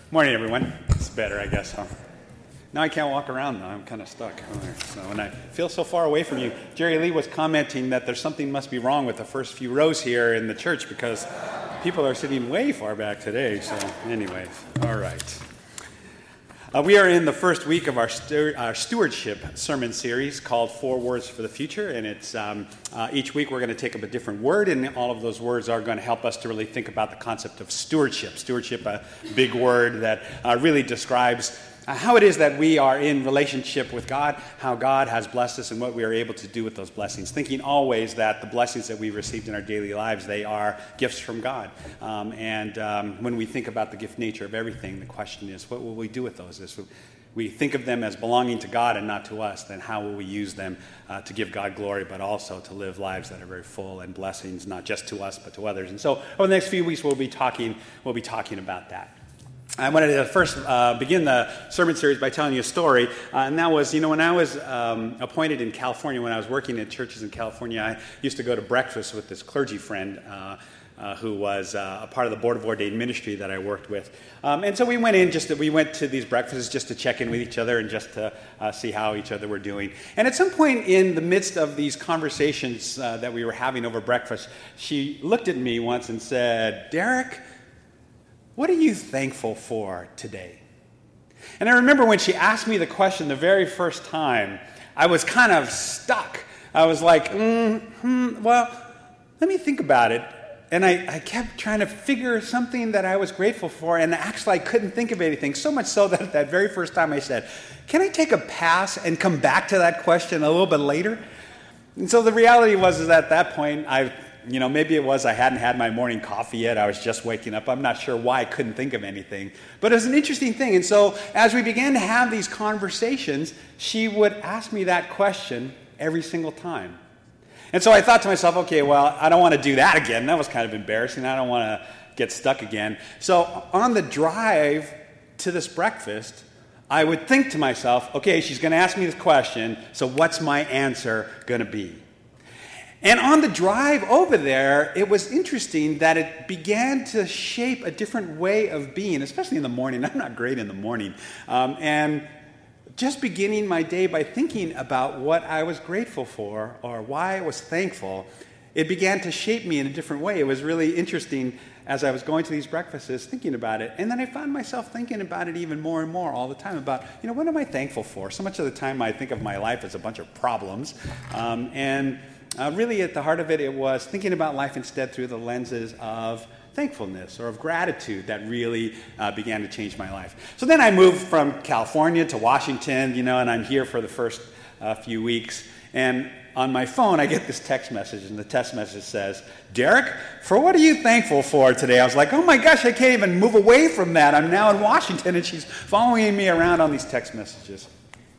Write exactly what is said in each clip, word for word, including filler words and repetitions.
Morning, everyone. It's better, I guess, huh? Now I can't walk around, though. I'm kind of stuck. So, and I feel so far away from you. Jerry Lee was commenting that there's something must be wrong with the first few rows here in the church because people are sitting way far back today. So, anyways, all right. Uh, we are in the first week of our, stu- our stewardship sermon series called Four Words for the Future, and it's um, uh, each week we're going to take up a different word, and all of those words are going to help us to really think about the concept of stewardship. Stewardship, a big word that uh, really describes uh, how it is that we are in relationship with God, how God has blessed us, and what we are able to do with those blessings. Thinking always that the blessings that we've received in our daily lives, they are gifts from God. Um, and um, when we think about the gift nature of everything, the question is, what will we do with those? If we think of them as belonging to God and not to us, then how will we use them uh, to give God glory, but also to live lives that are very full and blessings, not just to us, but to others? And so over the next few weeks, we'll be talking, we'll be talking about that. I wanted to first uh, begin the sermon series by telling you a story, uh, and that was, you know, when I was um, appointed in California, when I was working at churches in California, I used to go to breakfast with this clergy friend uh, uh, who was uh, a part of the Board of Ordained Ministry that I worked with. Um, and so we went in, just to, we went to these breakfasts just to check in with each other and just to uh, see how each other were doing. And at some point in the midst of these conversations uh, that we were having over breakfast, she looked at me once and said, "Derek, what are you thankful for today?" And I remember when she asked me the question the very first time, I was kind of stuck. I was like, mm-hmm, well, let me think about it. And I, I kept trying to figure something that I was grateful for, and actually I couldn't think of anything, so much so that that very first time I said, "Can I take a pass and come back to that question a little bit later?" And so the reality was is at that point, I You know, maybe it was I hadn't had my morning coffee yet. I was just waking up. I'm not sure why I couldn't think of anything. But it was an interesting thing. And so as we began to have these conversations, she would ask me that question every single time. And so I thought to myself, okay, well, I don't want to do that again. That was kind of embarrassing. I don't want to get stuck again. So on the drive to this breakfast, I would think to myself, okay, she's going to ask me this question, so what's my answer going to be? And on the drive over there, it was interesting that it began to shape a different way of being, especially in the morning. I'm not great in the morning. Um, and just beginning my day by thinking about what I was grateful for or why I was thankful, it began to shape me in a different way. It was really interesting as I was going to these breakfasts thinking about it. And then I found myself thinking about it even more and more all the time about, you know, what am I thankful for? So much of the time I think of my life as a bunch of problems. Um, and Uh, really, at the heart of it, it was thinking about life instead through the lenses of thankfulness or of gratitude that really uh, began to change my life. So then I moved from California to Washington, you know, and I'm here for the first uh, few weeks. And on my phone, I get this text message, and the text message says, "Derek, for what are you thankful for today?" I was like, oh my gosh, I can't even move away from that. I'm now in Washington, and she's following me around on these text messages.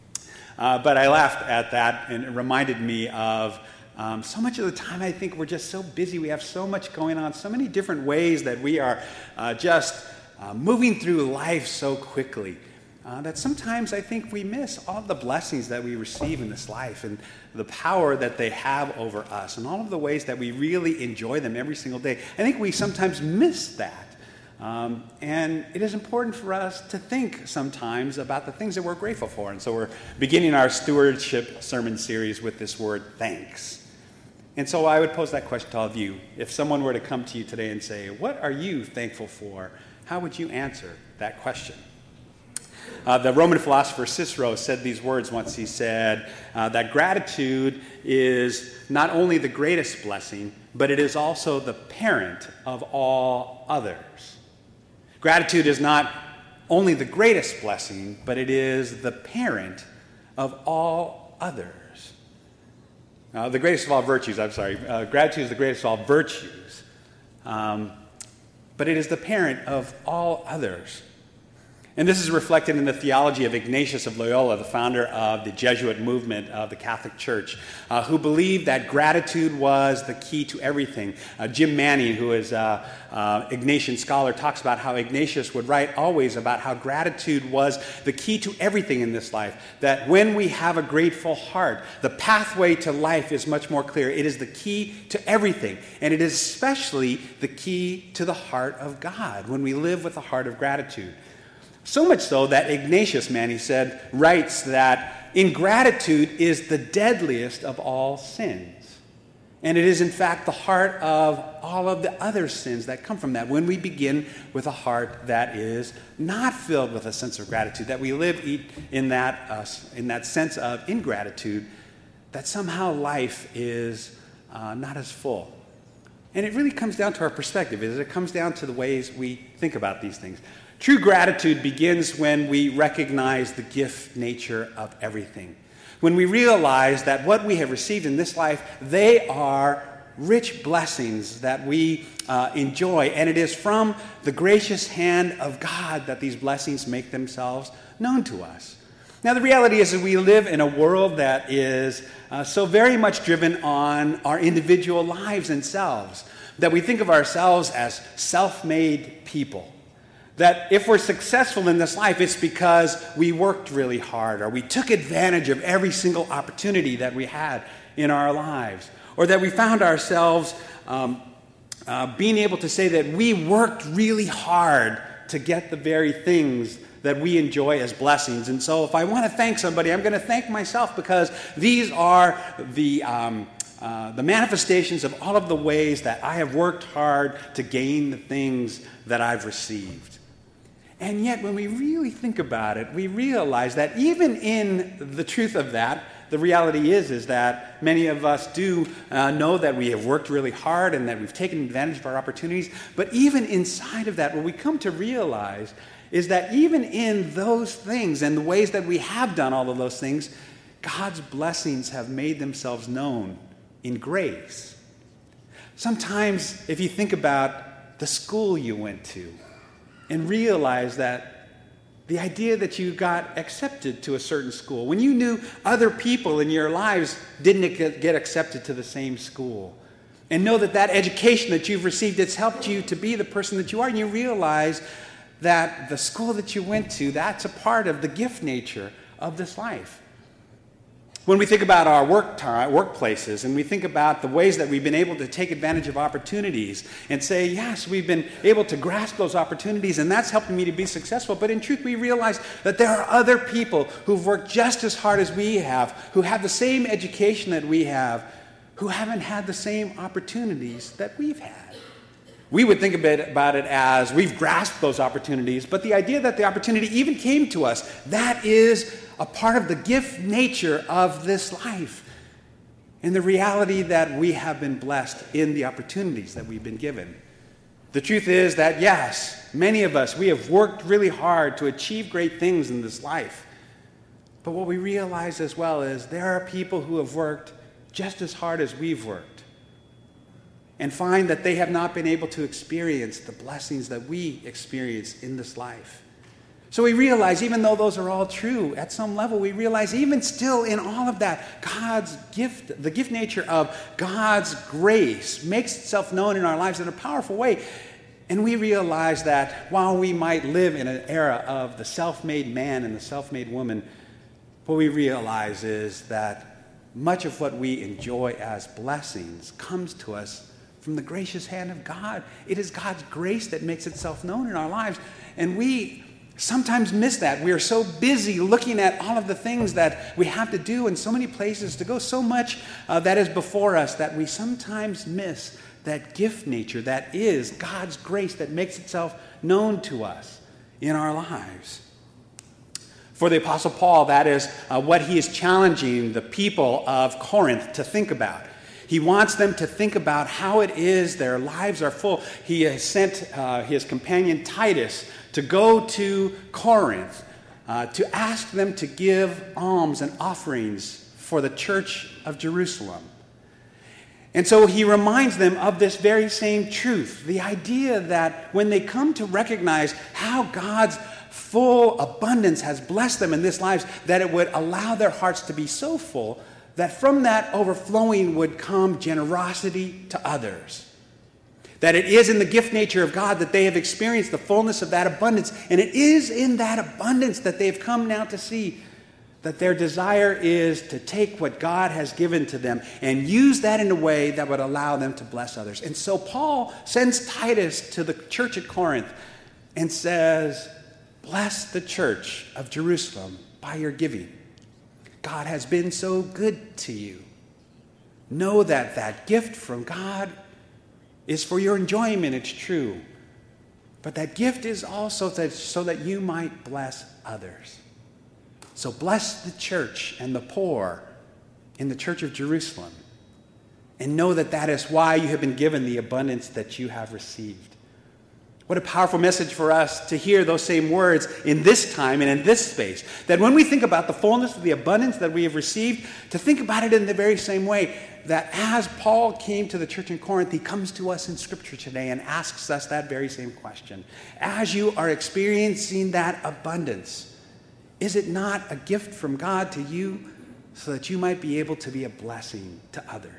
Uh, but I laughed at that, and it reminded me of Um, so much of the time, I think we're just so busy. We have so much going on, so many different ways that we are uh, just uh, moving through life so quickly uh, that sometimes I think we miss all the blessings that we receive in this life and the power that they have over us and all of the ways that we really enjoy them every single day. I think we sometimes miss that. Um, and it is important for us to think sometimes about the things that we're grateful for. And so we're beginning our stewardship sermon series with this word, thanks. And so I would pose that question to all of you. If someone were to come to you today and say, what are you thankful for? How would you answer that question? Uh, the Roman philosopher Cicero said these words once. He said uh, that gratitude is not only the greatest blessing, but it is also the parent of all others. Gratitude is not only the greatest blessing, but it is the parent of all others. Uh, the greatest of all virtues, I'm sorry. Uh, gratitude is the greatest of all virtues. Um, but it is the parent of all others. And this is reflected in the theology of Ignatius of Loyola, the founder of the Jesuit movement of the Catholic Church, uh, who believed that gratitude was the key to everything. Uh, Jim Manning, who is an uh, Ignatian scholar, talks about how Ignatius would write always about how gratitude was the key to everything in this life. That when we have a grateful heart, the pathway to life is much more clear. It is the key to everything. And it is especially the key to the heart of God when we live with a heart of gratitude. So much so that Ignatius, man, he said, writes that ingratitude is the deadliest of all sins. And it is, in fact, the heart of all of the other sins that come from that. When we begin with a heart that is not filled with a sense of gratitude, that we live in that, uh, in that sense of ingratitude, that somehow life is uh, not as full. And it really comes down to our perspective. It comes down to the ways we think about these things. True gratitude begins when we recognize the gift nature of everything. When we realize that what we have received in this life, they are rich blessings that we uh, enjoy. And it is from the gracious hand of God that these blessings make themselves known to us. Now, the reality is that we live in a world that is uh, so very much driven on our individual lives and selves, that we think of ourselves as self-made people. That if we're successful in this life, it's because we worked really hard, or we took advantage of every single opportunity that we had in our lives, or that we found ourselves um, uh, being able to say that we worked really hard to get the very things that we enjoy as blessings. And so if I want to thank somebody, I'm going to thank myself, because these are the um, uh, the manifestations of all of the ways that I have worked hard to gain the things that I've received. And yet, when we really think about it, we realize that even in the truth of that, the reality is, is that many of us do uh, know that we have worked really hard and that we've taken advantage of our opportunities. But even inside of that, what we come to realize is that even in those things and the ways that we have done all of those things, God's blessings have made themselves known in grace. Sometimes, if you think about the school you went to, and realize that the idea that you got accepted to a certain school, when you knew other people in your lives didn't get accepted to the same school, and know that that education that you've received, it's helped you to be the person that you are, and you realize that the school that you went to, that's a part of the gift nature of this life. When we think about our work time, workplaces, and we think about the ways that we've been able to take advantage of opportunities and say, yes, we've been able to grasp those opportunities, and that's helping me to be successful. But in truth, we realize that there are other people who've worked just as hard as we have, who have the same education that we have, who haven't had the same opportunities that we've had. We would think a bit about it as we've grasped those opportunities, but the idea that the opportunity even came to us, that is a part of the gift nature of this life. And the reality that we have been blessed in the opportunities that we've been given. The truth is that, yes, many of us, we have worked really hard to achieve great things in this life. But what we realize as well is there are people who have worked just as hard as we've worked, and find that they have not been able to experience the blessings that we experience in this life. So we realize, even though those are all true, at some level we realize even still in all of that, God's gift, the gift nature of God's grace makes itself known in our lives in a powerful way. And we realize that while we might live in an era of the self-made man and the self-made woman, what we realize is that much of what we enjoy as blessings comes to us from the gracious hand of God. It is God's grace that makes itself known in our lives. And we sometimes miss that. We are so busy looking at all of the things that we have to do and so many places to go, so much uh, that is before us, that we sometimes miss that gift nature that is God's grace that makes itself known to us in our lives. For the Apostle Paul, that is uh, what he is challenging the people of Corinth to think about. He wants them to think about how it is their lives are full. He has sent uh, his companion Titus to go to Corinth uh, to ask them to give alms and offerings for the church of Jerusalem. And so he reminds them of this very same truth, the idea that when they come to recognize how God's full abundance has blessed them in this life, that it would allow their hearts to be so full that from that overflowing would come generosity to others. That it is in the gift nature of God that they have experienced the fullness of that abundance. And it is in that abundance that they've come now to see that their desire is to take what God has given to them and use that in a way that would allow them to bless others. And so Paul sends Titus to the church at Corinth and says, bless the church of Jerusalem by your giving. God has been so good to you. Know that that gift from God is for your enjoyment, it's true. But that gift is also that, so that you might bless others. So bless the church and the poor in the church of Jerusalem. And know that that is why you have been given the abundance that you have received. What a powerful message for us to hear those same words in this time and in this space. That when we think about the fullness of the abundance that we have received, to think about it in the very same way. That as Paul came to the church in Corinth, he comes to us in Scripture today and asks us that very same question. As you are experiencing that abundance, is it not a gift from God to you so that you might be able to be a blessing to others?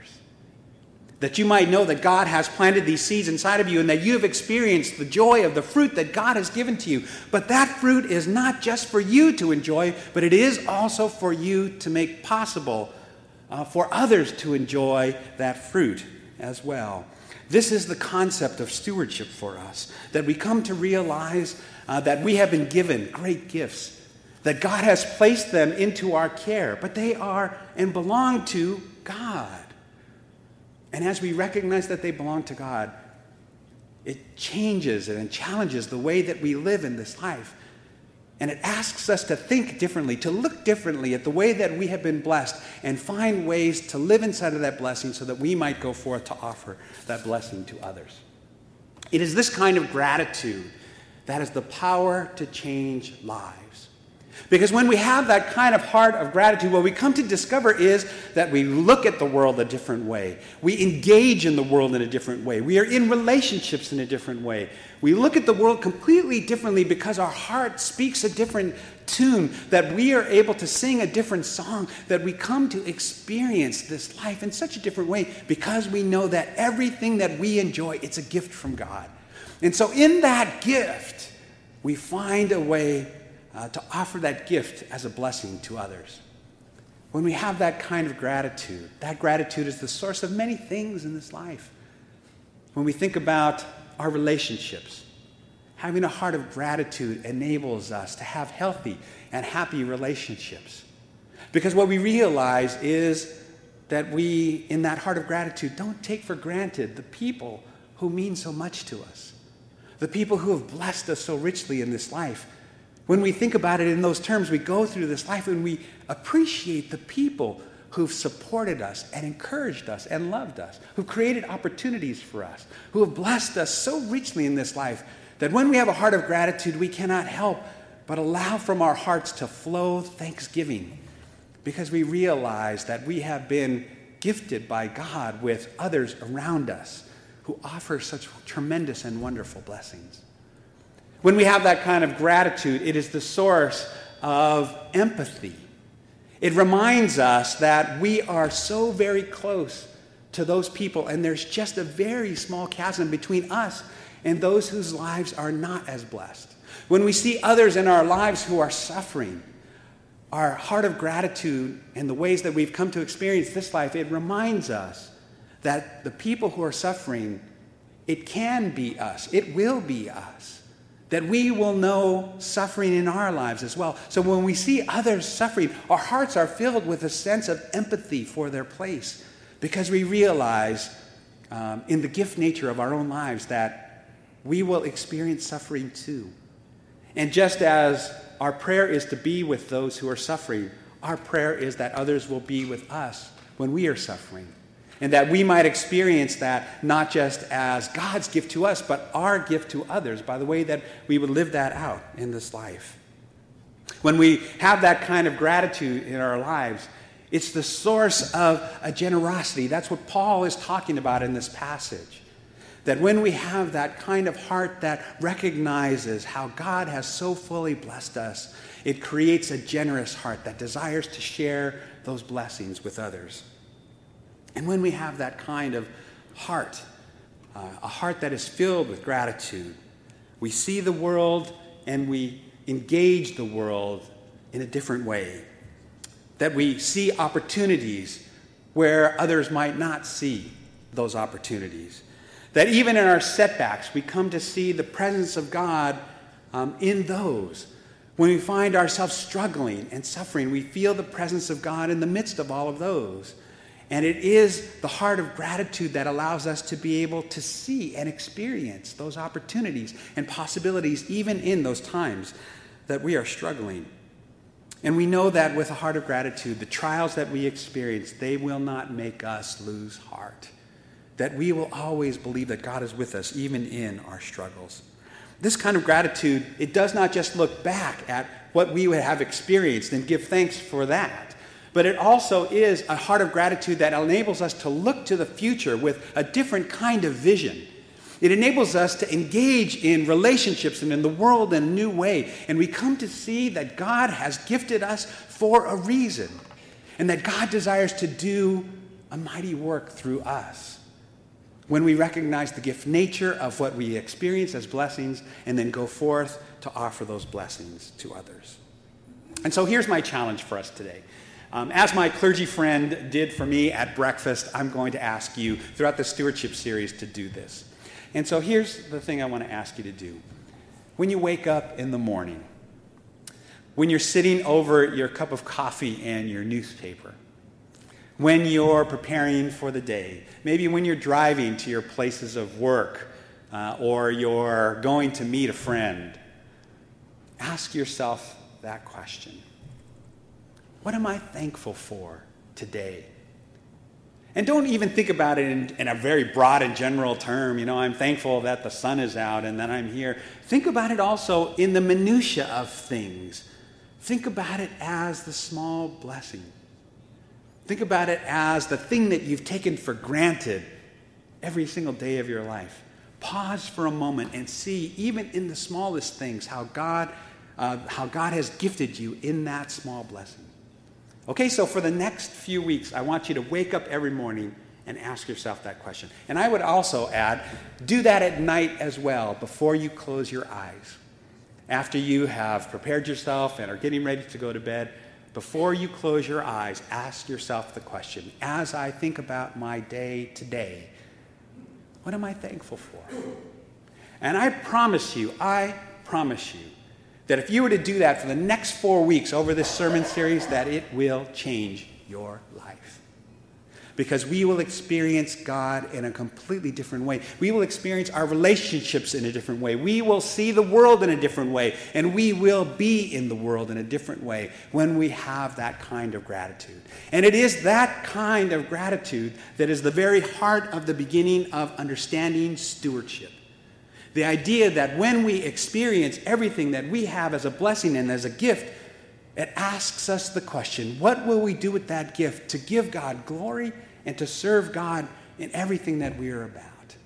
That you might know that God has planted these seeds inside of you and that you have experienced the joy of the fruit that God has given to you. But that fruit is not just for you to enjoy, but it is also for you to make possible uh, for others to enjoy that fruit as well. This is the concept of stewardship for us, that we come to realize uh, that we have been given great gifts, that God has placed them into our care, but they are and belong to God. And as we recognize that they belong to God, it changes and challenges the way that we live in this life. And it asks us to think differently, to look differently at the way that we have been blessed and find ways to live inside of that blessing so that we might go forth to offer that blessing to others. It is this kind of gratitude that has the power to change lives. Because when we have that kind of heart of gratitude, what we come to discover is that we look at the world a different way. We engage in the world in a different way. We are in relationships in a different way. We look at the world completely differently because our heart speaks a different tune, that we are able to sing a different song, that we come to experience this life in such a different way because we know that everything that we enjoy, it's a gift from God. And so in that gift, we find a way Uh, to offer that gift as a blessing to others. When we have that kind of gratitude, that gratitude is the source of many things in this life. When we think about our relationships, having a heart of gratitude enables us to have healthy and happy relationships. Because what we realize is that we, in that heart of gratitude, don't take for granted the people who mean so much to us, the people who have blessed us so richly in this life. When we think about it in those terms, we go through this life and we appreciate the people who've supported us and encouraged us and loved us, who've created opportunities for us, who have blessed us so richly in this life that when we have a heart of gratitude, we cannot help but allow from our hearts to flow thanksgiving because we realize that we have been gifted by God with others around us who offer such tremendous and wonderful blessings. When we have that kind of gratitude, it is the source of empathy. It reminds us that we are so very close to those people, and there's just a very small chasm between us and those whose lives are not as blessed. When we see others in our lives who are suffering, our heart of gratitude and the ways that we've come to experience this life, it reminds us that the people who are suffering, it can be us. It will be us. That we will know suffering in our lives as well. So when we see others suffering, our hearts are filled with a sense of empathy for their place because we realize um, in the gift nature of our own lives that we will experience suffering too. And just as our prayer is to be with those who are suffering, our prayer is that others will be with us when we are suffering. And that we might experience that not just as God's gift to us, but our gift to others by the way that we would live that out in this life. When we have that kind of gratitude in our lives, it's the source of a generosity. That's what Paul is talking about in this passage. That when we have that kind of heart that recognizes how God has so fully blessed us, it creates a generous heart that desires to share those blessings with others. And when we have that kind of heart, uh, a heart that is filled with gratitude, we see the world and we engage the world in a different way. That we see opportunities where others might not see those opportunities. That even in our setbacks, we come to see the presence of God um, in those. When we find ourselves struggling and suffering, we feel the presence of God in the midst of all of those. And it is the heart of gratitude that allows us to be able to see and experience those opportunities and possibilities even in those times that we are struggling. And we know that with a heart of gratitude, the trials that we experience, they will not make us lose heart. That we will always believe that God is with us even in our struggles. This kind of gratitude, it does not just look back at what we would have experienced and give thanks for that, but it also is a heart of gratitude that enables us to look to the future with a different kind of vision. It enables us to engage in relationships and in the world in a new way, and we come to see that God has gifted us for a reason, and that God desires to do a mighty work through us. When we recognize the gift nature of what we experience as blessings and then go forth to offer those blessings to others. And so here's my challenge for us today. Um, as my clergy friend did for me at breakfast, I'm going to ask you throughout the stewardship series to do this. And so here's the thing I want to ask you to do. When you wake up in the morning, when you're sitting over your cup of coffee and your newspaper, when you're preparing for the day, maybe when you're driving to your places of work, uh, or you're going to meet a friend, ask yourself that question. What am I thankful for today? And don't even think about it in, in a very broad and general term. You know, I'm thankful that the sun is out and that I'm here. Think about it also in the minutia of things. Think about it as the small blessing. Think about it as the thing that you've taken for granted every single day of your life. Pause for a moment and see, even in the smallest things, how God, uh, how God has gifted you in that small blessing. Okay, so for the next few weeks, I want you to wake up every morning and ask yourself that question. And I would also add, do that at night as well, before you close your eyes. After you have prepared yourself and are getting ready to go to bed, before you close your eyes, ask yourself the question, as I think about my day today, what am I thankful for? And I promise you, I promise you, that if you were to do that for the next four weeks over this sermon series, that it will change your life. Because we will experience God in a completely different way. We will experience our relationships in a different way. We will see the world in a different way. And we will be in the world in a different way when we have that kind of gratitude. And it is that kind of gratitude that is the very heart of the beginning of understanding stewardship. The idea that when we experience everything that we have as a blessing and as a gift, it asks us the question, what will we do with that gift to give God glory and to serve God in everything that we are about?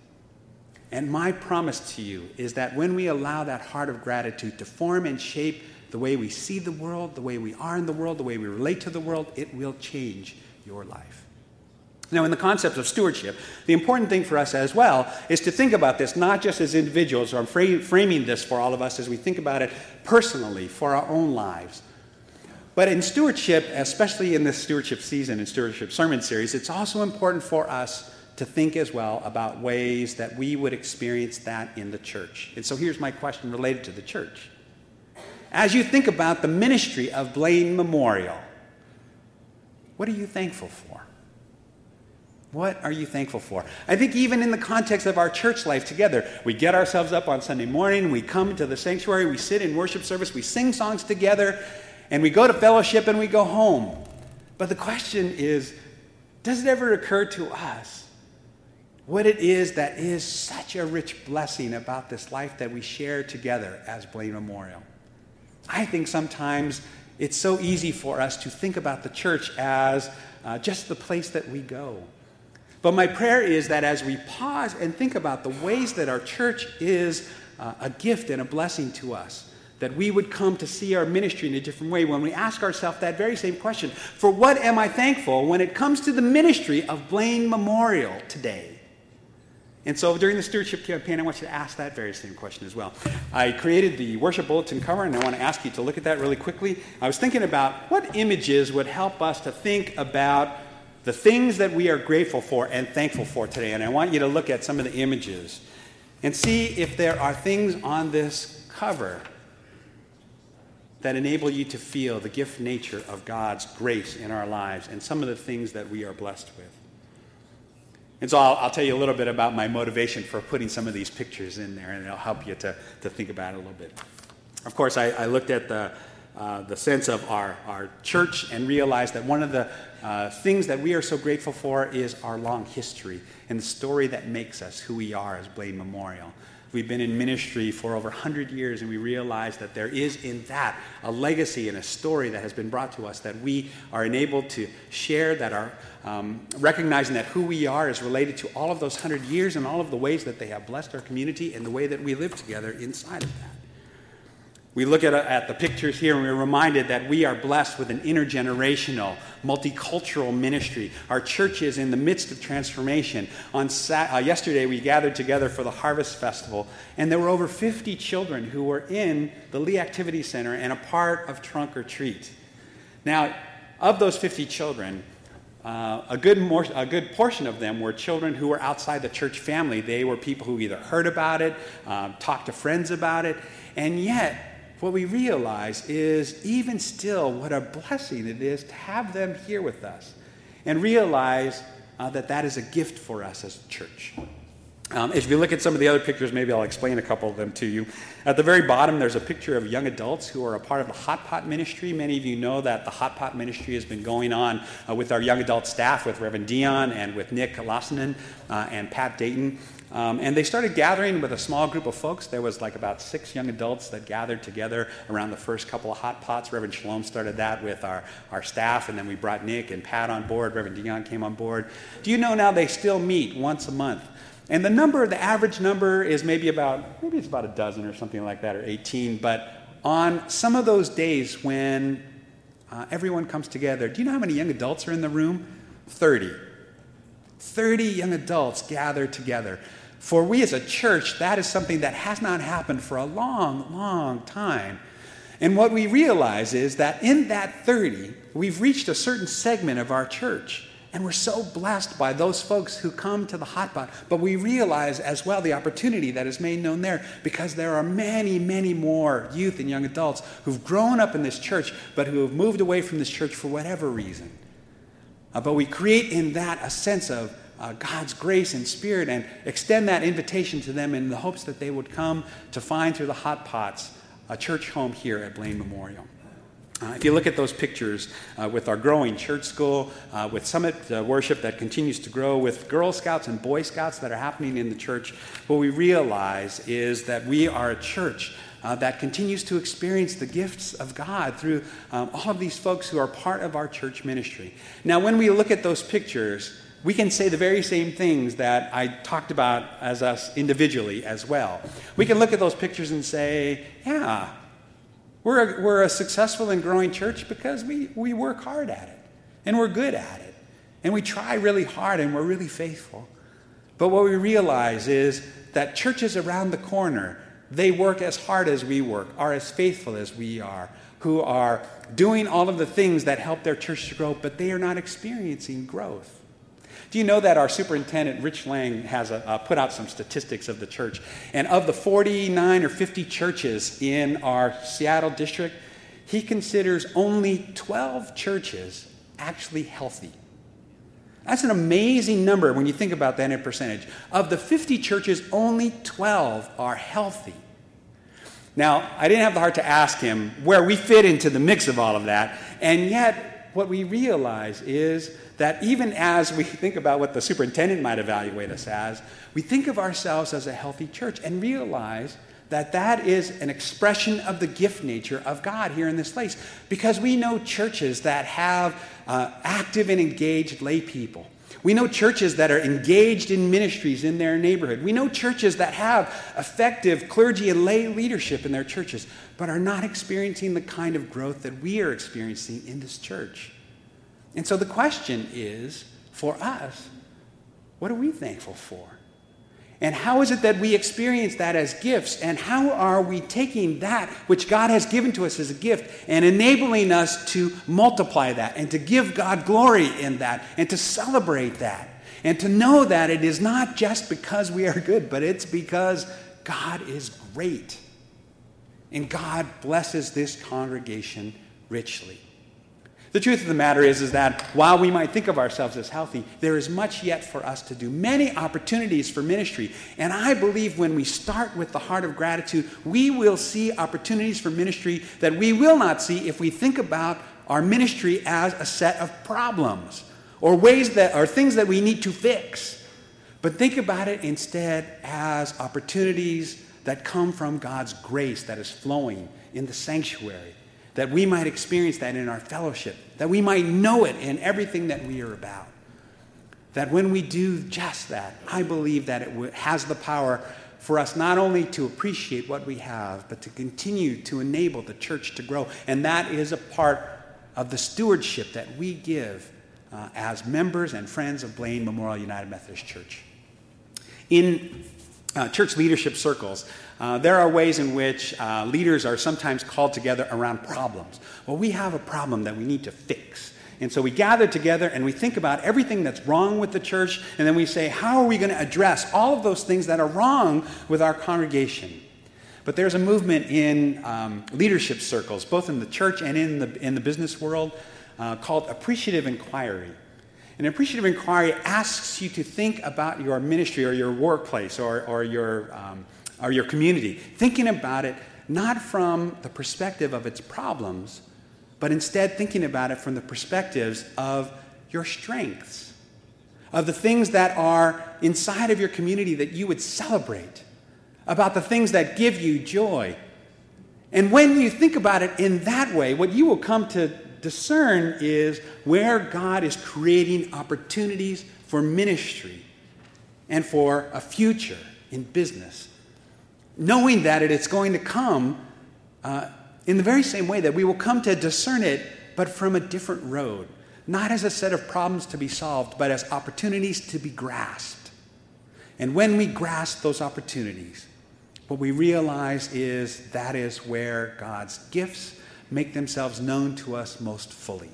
And my promise to you is that when we allow that heart of gratitude to form and shape the way we see the world, the way we are in the world, the way we relate to the world, it will change your life. Now, in the concept of stewardship, the important thing for us as well is to think about this not just as individuals, or I'm fra- framing this for all of us as we think about it personally for our own lives. But in stewardship, especially in this stewardship season and stewardship sermon series, it's also important for us to think as well about ways that we would experience that in the church. And so here's my question related to the church. As you think about the ministry of Blaine Memorial, what are you thankful for? What are you thankful for? I think even in the context of our church life together, we get ourselves up on Sunday morning, we come to the sanctuary, we sit in worship service, we sing songs together, and we go to fellowship and we go home. But the question is, does it ever occur to us what it is that is such a rich blessing about this life that we share together as Blaine Memorial? I think sometimes it's so easy for us to think about the church as uh, just the place that we go. But my prayer is that as we pause and think about the ways that our church is uh, a gift and a blessing to us, that we would come to see our ministry in a different way when we ask ourselves that very same question. For what am I thankful when it comes to the ministry of Blaine Memorial today? And so during the stewardship campaign, I want you to ask that very same question as well. I created the worship bulletin cover, and I want to ask you to look at that really quickly. I was thinking about what images would help us to think about the things that we are grateful for and thankful for today. And I want you to look at some of the images and see if there are things on this cover that enable you to feel the gift nature of God's grace in our lives and some of the things that we are blessed with. And so I'll, I'll tell you a little bit about my motivation for putting some of these pictures in there, and it'll help you to, to think about it a little bit. Of course, I, I looked at the, uh, the sense of our, our church and realized that one of the uh, things that we are so grateful for is our long history and the story that makes us who we are as Blaine Memorial. We've been in ministry for over one hundred years, and we realize that there is in that a legacy and a story that has been brought to us that we are enabled to share, that are um, recognizing that who we are is related to all of those one hundred years and all of the ways that they have blessed our community and the way that we live together inside of that. We look at, at the pictures here and we're reminded that we are blessed with an intergenerational, multicultural ministry. Our church is in the midst of transformation. On Sa- uh, yesterday, we gathered together for the Harvest Festival, and there were over fifty children who were in the Lee Activity Center and a part of Trunk or Treat. Now, of those fifty children, Uh, a good more, a good portion of them were children who were outside the church family. They were people who either heard about it, um, talked to friends about it, and yet what we realize is even still what a blessing it is to have them here with us and realize uh, that that is a gift for us as a church. Um, if you look at some of the other pictures, maybe I'll explain a couple of them to you. At the very bottom, there's a picture of young adults who are a part of the Hot Pot Ministry. Many of you know that the Hot Pot Ministry has been going on uh, with our young adult staff, with Reverend Dion and with Nick Lassanen uh, and Pat Dayton. Um, and they started gathering with a small group of folks. There was like about six young adults that gathered together around the first couple of hot pots. Reverend Shalom started that with our, our staff, and then we brought Nick and Pat on board. Reverend Dion came on board. Do you know now they still meet once a month? And the number, the average number is maybe about, maybe it's about a dozen or something like that, or eighteen. But on some of those days when uh, everyone comes together, do you know how many young adults are in the room? thirty. thirty young adults gather together. For we as a church, that is something that has not happened for a long, long time. And what we realize is that in that thirty, we've reached a certain segment of our church. And we're so blessed by those folks who come to the hot pot. But we realize as well the opportunity that is made known there, because there are many, many more youth and young adults who've grown up in this church, but who have moved away from this church for whatever reason. Uh, but we create in that a sense of uh, God's grace and spirit and extend that invitation to them in the hopes that they would come to find through the hot pots a church home here at Blaine Memorial. Uh, if you look at those pictures uh, with our growing church school, uh, with Summit uh, worship that continues to grow, with Girl Scouts and Boy Scouts that are happening in the church, what we realize is that we are a church uh, that continues to experience the gifts of God through um, all of these folks who are part of our church ministry. Now, when we look at those pictures, we can say the very same things that I talked about as us individually as well. We can look at those pictures and say, yeah, We're a, we're a successful and growing church because we, we work hard at it, and we're good at it, and we try really hard, and we're really faithful. But what we realize is that churches around the corner, they work as hard as we work, are as faithful as we are, who are doing all of the things that help their church to grow, but they are not experiencing growth. Do you know that our superintendent, Rich Lang, has a, uh, put out some statistics of the church? And of the forty-nine or fifty churches in our Seattle district, he considers only twelve churches actually healthy. That's an amazing number when you think about that in percentage. Of the fifty churches, only twelve are healthy. Now, I didn't have the heart to ask him where we fit into the mix of all of that, and yet what we realize is that even as we think about what the superintendent might evaluate us as, we think of ourselves as a healthy church and realize that that is an expression of the gift nature of God here in this place. Because we know churches that have uh, active and engaged lay people. We know churches that are engaged in ministries in their neighborhood. We know churches that have effective clergy and lay leadership in their churches, but are not experiencing the kind of growth that we are experiencing in this church. And so the question is, for us, what are we thankful for? And how is it that we experience that as gifts? And how are we taking that which God has given to us as a gift and enabling us to multiply that and to give God glory in that and to celebrate that and to know that it is not just because we are good, but it's because God is great. And God blesses this congregation richly. The truth of the matter is, is that while we might think of ourselves as healthy, there is much yet for us to do, many opportunities for ministry. And I believe when we start with the heart of gratitude, we will see opportunities for ministry that we will not see if we think about our ministry as a set of problems or ways that are things that we need to fix. But think about it instead as opportunities that come from God's grace that is flowing in the sanctuary, that we might experience that in our fellowship, that we might know it in everything that we are about. That when we do just that, I believe that it has the power for us not only to appreciate what we have, but to continue to enable the church to grow. And that is a part of the stewardship that we give uh, as members and friends of Blaine Memorial United Methodist Church. In uh, church leadership circles, Uh, there are ways in which uh, leaders are sometimes called together around problems. Well, we have a problem that we need to fix. And so we gather together and we think about everything that's wrong with the church, and then we say, how are we going to address all of those things that are wrong with our congregation? But there's a movement in um, leadership circles, both in the church and in the, in the business world, uh, called appreciative inquiry. An appreciative inquiry asks you to think about your ministry or your workplace or, or your um, or your community, thinking about it not from the perspective of its problems, but instead thinking about it from the perspectives of your strengths, of the things that are inside of your community that you would celebrate, about the things that give you joy. And when you think about it in that way, what you will come to discern is where God is creating opportunities for ministry and for a future in business, knowing that it is going to come uh, in the very same way that we will come to discern it, but from a different road, not as a set of problems to be solved, but as opportunities to be grasped. And when we grasp those opportunities, what we realize is that is where God's gifts make themselves known to us most fully.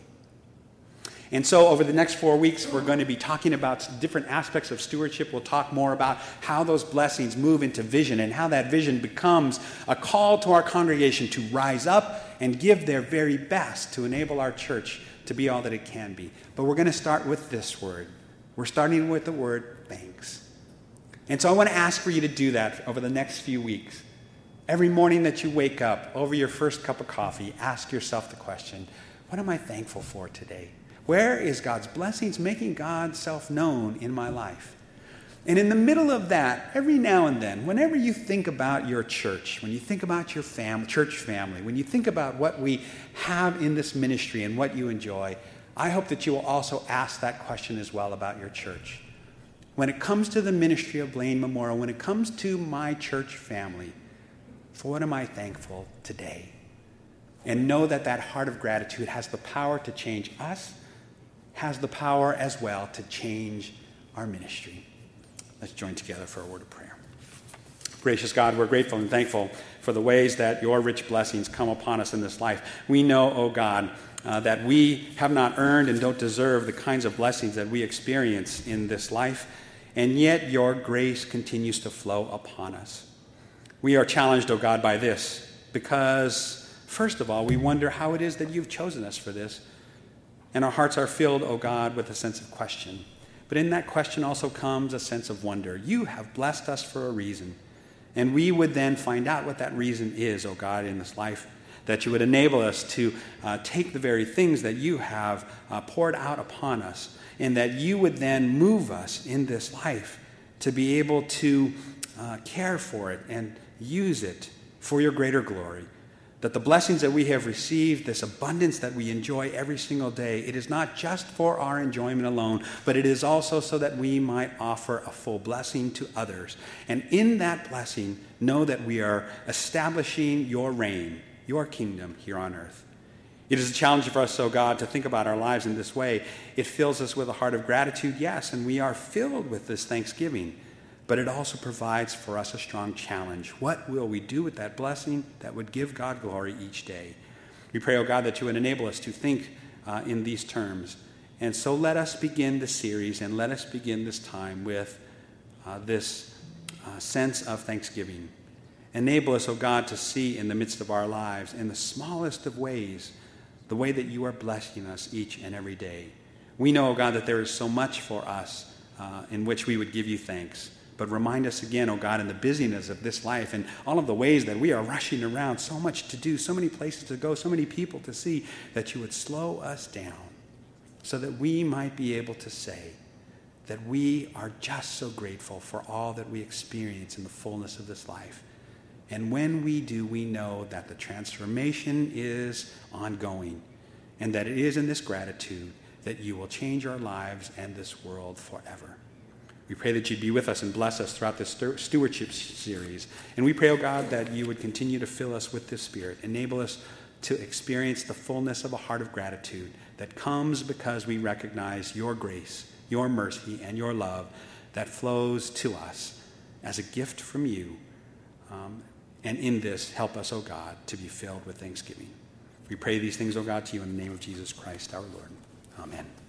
And so over the next four weeks, we're going to be talking about different aspects of stewardship. We'll talk more about how those blessings move into vision and how that vision becomes a call to our congregation to rise up and give their very best to enable our church to be all that it can be. But we're going to start with this word. We're starting with the word thanks. And so I want to ask for you to do that over the next few weeks. Every morning that you wake up, over your first cup of coffee, ask yourself the question, what am I thankful for today? Where is God's blessings making God's self known in my life? And in the middle of that, every now and then, whenever you think about your church, when you think about your fam- church family, when you think about what we have in this ministry and what you enjoy, I hope that you will also ask that question as well about your church. When it comes to the ministry of Blaine Memorial, when it comes to my church family, for what am I thankful today? And know that that heart of gratitude has the power to change us, has the power as well to change our ministry. Let's join together for a word of prayer. Gracious God, we're grateful and thankful for the ways that your rich blessings come upon us in this life. We know, oh God, uh, that we have not earned and don't deserve the kinds of blessings that we experience in this life, and yet your grace continues to flow upon us. We are challenged, oh God, by this, because first of all, we wonder how it is that you've chosen us for this. And our hearts are filled, oh God, with a sense of question. But in that question also comes a sense of wonder. You have blessed us for a reason. And we would then find out what that reason is, oh God, in this life, that you would enable us to uh, take the very things that you have uh, poured out upon us, and that you would then move us in this life to be able to uh, care for it and use it for your greater glory. That the blessings that we have received, this abundance that we enjoy every single day, it is not just for our enjoyment alone, but it is also so that we might offer a full blessing to others. And in that blessing, know that we are establishing your reign, your kingdom here on earth. It is a challenge for us, oh God, to think about our lives in this way. It fills us with a heart of gratitude, yes, and we are filled with this thanksgiving. But it also provides for us a strong challenge. What will we do with that blessing that would give God glory each day? We pray, oh God, that you would enable us to think uh, in these terms. And so let us begin the series and let us begin this time with uh, this uh, sense of thanksgiving. Enable us, O God, to see in the midst of our lives, in the smallest of ways, the way that you are blessing us each and every day. We know, O God, that there is so much for us uh, in which we would give you thanks. But remind us again, O God, in the busyness of this life and all of the ways that we are rushing around, so much to do, so many places to go, so many people to see, that you would slow us down so that we might be able to say that we are just so grateful for all that we experience in the fullness of this life. And when we do, we know that the transformation is ongoing and that it is in this gratitude that you will change our lives and this world forever. We pray that you'd be with us and bless us throughout this stewardship series. And we pray, oh God, that you would continue to fill us with this Spirit. Enable us to experience the fullness of a heart of gratitude that comes because we recognize your grace, your mercy, and your love that flows to us as a gift from you. Um, and in this, help us, O God, to be filled with thanksgiving. We pray these things, O God, to you in the name of Jesus Christ, our Lord. Amen.